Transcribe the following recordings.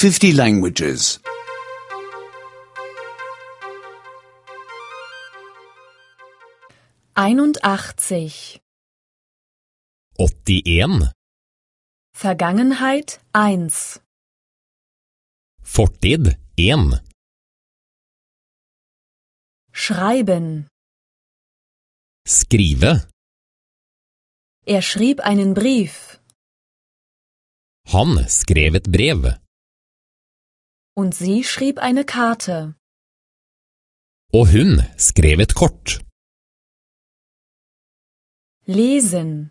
50 languages. 81. 81. Vergangenheit 1. Fortid 1. Schreiben. Skrive. Er schrieb einen Brief. Han skrev et brev. Und sie schrieb eine Karte. Og hun skrev et kort. Lesen.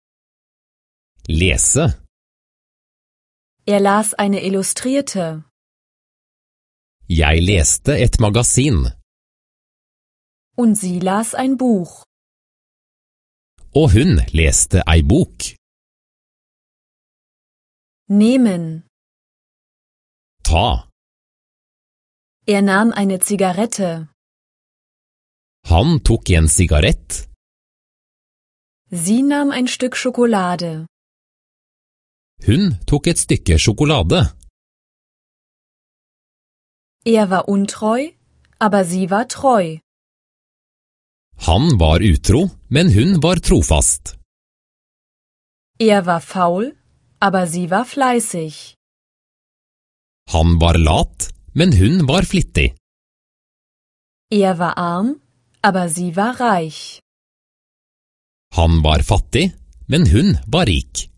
Lese. Er las eine Illustrierte. Jeg leste et magasin. Und sie las ein Buch. Og hun leste ei bok. Nehmen. Ta. Er nahm eine Zigarette. Han tok en sigarett. Sie nahm ein Stück Schokolade. Hun tok et stykke sjokolade. Er war untreu, aber sie war treu. Han var utro, men hun var trofast. Er war faul, aber sie war fleißig. Han var lat, men hun var flittig. Er war arm, aber sie war reich. Han var fattig, men hun var rik.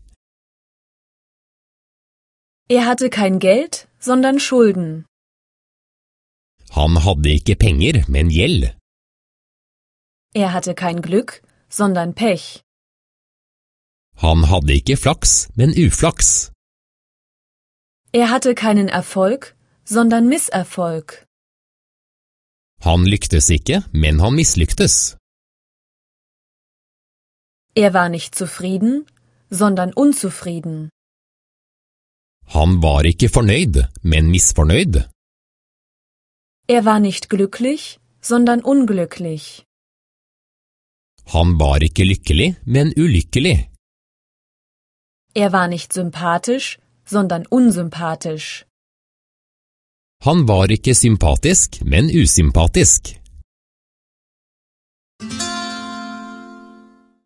Er hatte kein Geld, sondern Schulden. Han hadde ikke penger, men gjeld. Er hatte kein Glück, sondern Pech. Han hadde ikke flaks, men uflaks. Er hatte keinen Erfolg, sondern Misserfolg. Han lyktes ikke, men han mislyktes. Er war nicht zufrieden, sondern unzufrieden. Han var ikke fornøyd, men misfornøyd. Er war nicht glücklich, sondern unglücklich. Han var ikke lykkelig, men ulykkelig. Er war nicht sympathisch, sondern unsympathisch. Han var ikke sympatisk, men usympatisk.